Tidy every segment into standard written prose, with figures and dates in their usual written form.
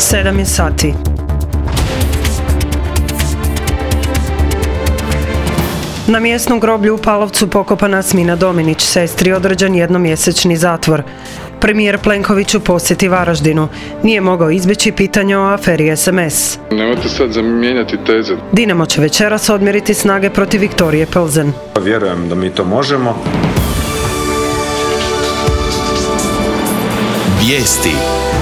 7 je sati. Na mjesnom groblju u Palovcu pokopana Smina Dominić, sestri određen jednomjesečni zatvor. Premijer Plenković u posjeti Varaždinu. Nije mogao izbjeći pitanje o aferi SMS. Nemojte sad zamijenjati teze. Dinamo će večeras odmjeriti snage protiv Viktorije Plzen. Vjerujem da mi to možemo. Vijesti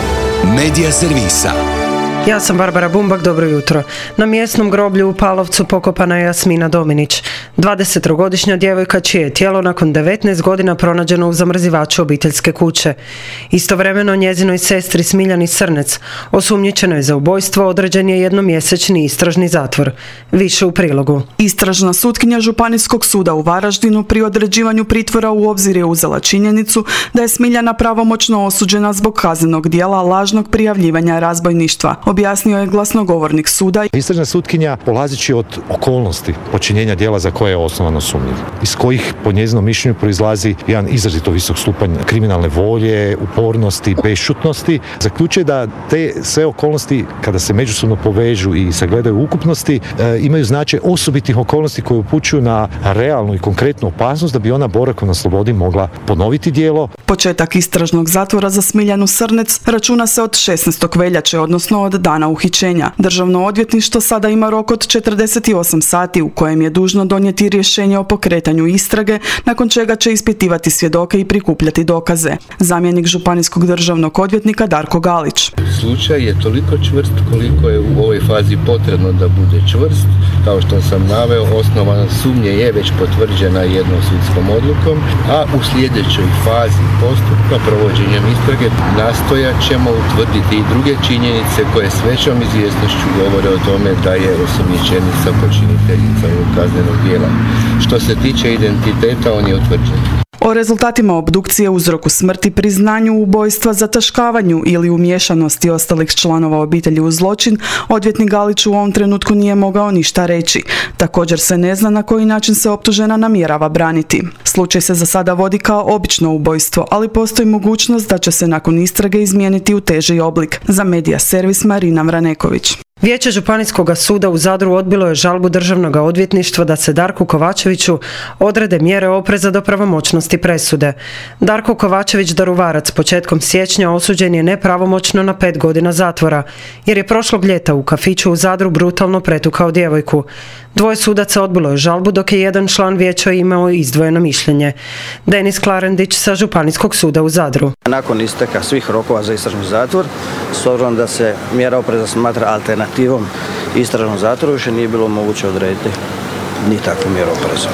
Medija servisa. Ja sam Barbara Bumbak, dobro jutro. Na mjesnom groblju u Palovcu pokopana je Smina Dominić, 23-godišnja djevojka čije je tijelo nakon 19 godina pronađeno u zamrzivaču obiteljske kuće. Istovremeno njezinoj sestri Smiljani Srnec, osumnjičenoj za ubojstvo, određen je jednomjesečni istražni zatvor. Više u prilogu. Istražna sutkinja Županijskog suda u Varaždinu pri određivanju pritvora u obzir je uzela činjenicu da je Smiljana pravomoćno osuđena zbog kaznenog djela lažnog prijavljivanja razbojništva, objasnio je glasnogovornik suda. Istražna sutkinja, polazeći od okolnosti počinjenja djela za koje je osnovano sumnjiv, iz kojih po njezinom mišljenju proizlazi jedan izrazito visok stupanj kriminalne volje, upornosti, bešćutnosti, zaključuje da te sve okolnosti, kada se međusobno povežu i sagledaju u ukupnosti, imaju značaj osobitih okolnosti koje upućuju na realnu i konkretnu opasnost da bi ona boravkom na slobodi mogla ponoviti djelo. Početak istražnog zatvora za Smiljanu Srnec računa se od 16. veljače, odnosno od dana uhićenja. Državno odvjetništvo sada ima rok od 48 sati u kojem je dužno donijeti rješenje o pokretanju istrage, nakon čega će ispitivati svjedoke i prikupljati dokaze. Zamjenik županijskog državnog odvjetnika Darko Galić. Slučaj je toliko čvrst koliko je u ovoj fazi potrebno da bude čvrst. Kao što sam naveo, osnovana sumnje je već potvrđena jednom sudskom odlukom, a u sljedećoj fazi postupka provođenjem istrage nastojat ćemo utvrditi i druge činjenice koje s većom izvjesnošću govore o tome da je osumnjičenica počiniteljica ovog kaznenog djela. Što se tiče identiteta, on je utvrđen. O rezultatima obdukcije, uzroku smrti, priznanju ubojstva, zataškavanju ili umiješanosti ostalih članova obitelji u zločin, odvjetnik Galić u ovom trenutku nije mogao ništa reći. Također se ne zna na koji način se optužena namjerava braniti. Slučaj se za sada vodi kao obično ubojstvo, ali postoji mogućnost da će se nakon istrage izmijeniti u teži oblik. Za Medija servis Marina Vraneković. Vijeće Županijskog suda u Zadru odbilo je žalbu Državnog odvjetništva da se Darku Kovačeviću odrede mjere opreza do pravomoćnosti presude. Darko Kovačević Daruvarac početkom siječnja osuđen je nepravomoćno na 5 godina zatvora, jer je prošlog ljeta u kafiću u Zadru brutalno pretukao djevojku. Dvoje sudaca odbilo je žalbu, dok je jedan član vijeća imao izdvojeno mišljenje. Denis Klarendić sa Županijskog suda u Zadru. Nakon isteka svih rokova za istražni zatvor, s obzirom da se mjera opreza smatra alternativom istražnom zatvoru, više nije bilo moguće odrediti ni takvu mjeru opreza.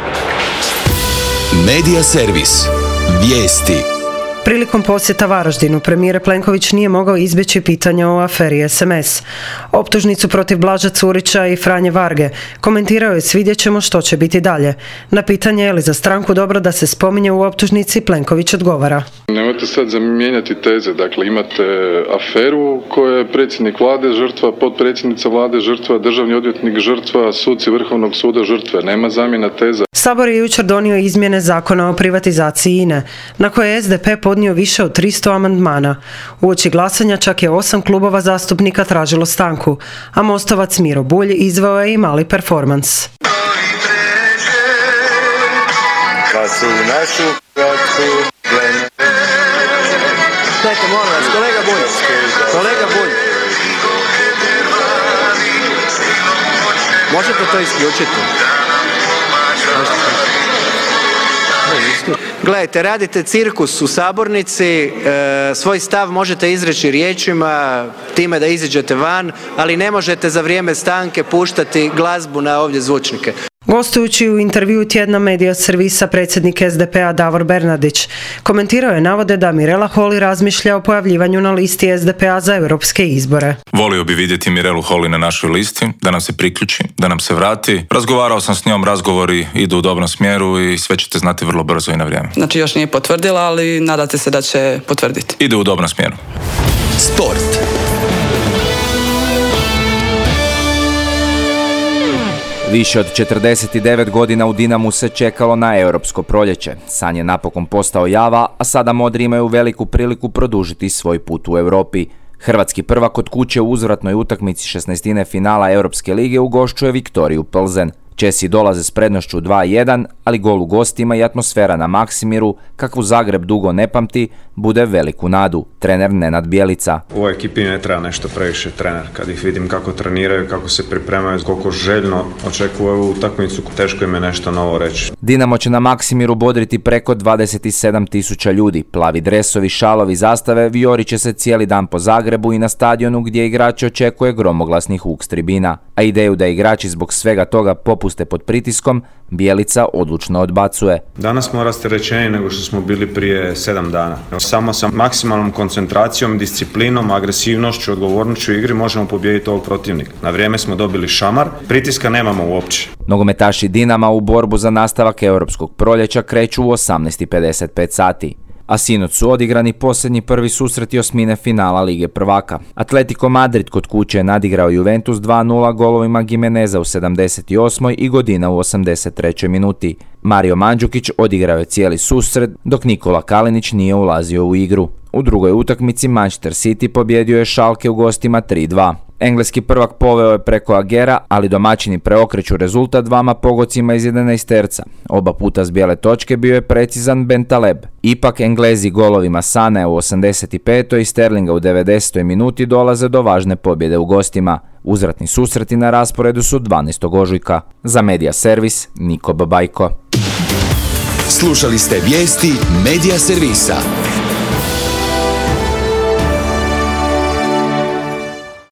Medija servis. Vijesti. Prilikom posjeta Varaždinu, premijer Plenković nije mogao izbjeći pitanja o aferi SMS. Optužnicu protiv Blaža Curića i Franje Varge komentirao je: vidjet ćemo što će biti dalje. Na pitanje je li za stranku dobro da se spominje u optužnici, Plenković odgovara: Nemojte sad zamijenjati teze. Dakle, imate aferu koja je predsjednik vlade žrtva, potpredsjednica vlade žrtva, državni odvjetnik žrtva, suci Vrhovnog suda žrtve. Nema zamjena teza. Sabor je jučer donio izmjene Zakona o privatizaciji INA-e, na koje je SDP podnio više od 300 amandmana. Uoči glasanja čak je 8 klubova zastupnika tražilo stanku, a Mostovac Miro Bulj izveo je i mali performans. Dajte, molim vas, kolega Bulj. Kolega Bulj. Možete to isključiti? Gledajte, radite cirkus u sabornici, svoj stav možete izreći riječima, time da iziđete van, ali ne možete za vrijeme stanke puštati glazbu na ovdje zvučnike. Gostujući u intervjuu tjedna Medija servisa, predsjednik SDP-a Davor Bernardić komentirao je navode da Mirela Holy razmišlja o pojavljivanju na listi SDP-a za europske izbore. Volio bi vidjeti Mirelu Holy na našoj listi, da nam se priključi, da nam se vrati. Razgovarao sam s njom, razgovori idu u dobrom smjeru i sve ćete znati vrlo brzo i na vrijeme. Znači još nije potvrdila, ali nadate se da će potvrditi. Ide u dobrom smjeru. Sport. Više od 49 godina u Dinamu se čekalo na europsko proljeće. San je napokon postao java, a sada modri imaju veliku priliku produžiti svoj put u Europi. Hrvatski prvak kod kuće u uzvratnoj utakmici 16. finala Europske lige ugošćuje Viktoriju Plzen. Česi dolaze s prednošću 2-1, ali gol u gostima i atmosfera na Maksimiru, kakvu Zagreb dugo ne pamti, bude veliku nadu. Trener Nenad Bjelica. U ovoj ekipi ne treba nešto previše trener. Kad ih vidim kako treniraju, kako se pripremaju, koliko željno očekuju ovu utakmicu, teško im je nešto novo reći. Dinamo će na Maksimiru bodriti preko 27.000 ljudi. Plavi dresovi, šalovi, zastave vijori će se cijeli dan po Zagrebu i na stadionu gdje igrači očekuje gromoglasni huk s tribina. A ideju da igrači zbog svega toga popuste pod pritiskom, Bjelica odlučno odbacuje. Danas smo rasterećeni nego što smo bili prije 7 dana. Samo sa maksimalnom koncentracijom, disciplinom, agresivnošću, odgovornošću u igri možemo pobijediti ovog protivnika. Na vrijeme smo dobili šamar, pritiska nemamo uopće. Nogometaši Dinama u borbu za nastavak europskog proljeća kreću u 18:55 sati. A sinoć su odigrani posljednji prvi susreti osmine finala Lige prvaka. Atletico Madrid kod kuće je nadigrao Juventus 2-0 golovima Gimeneza u 78. i Godina u 83. minuti. Mario Mandžukić odigrao je cijeli susret, dok Nikola Kalinić nije ulazio u igru. U drugoj utakmici Manchester City pobjedio je Schalke u gostima 3-2. Engleski prvak poveo je preko Agera, ali domaćini preokreću rezultat dvama pogocima iz 11-terca. Oba puta s bijele točke bio je precizan Bentaleb. Ipak Englezi golovima Sanea u 85. i Sterlinga u 90. minuti dolaze do važne pobjede u gostima. Uzvratni susreti na rasporedu su 12. ožujka. Za Medija Servis, Niko Babajko. Slušali ste vijesti Medija Servisa.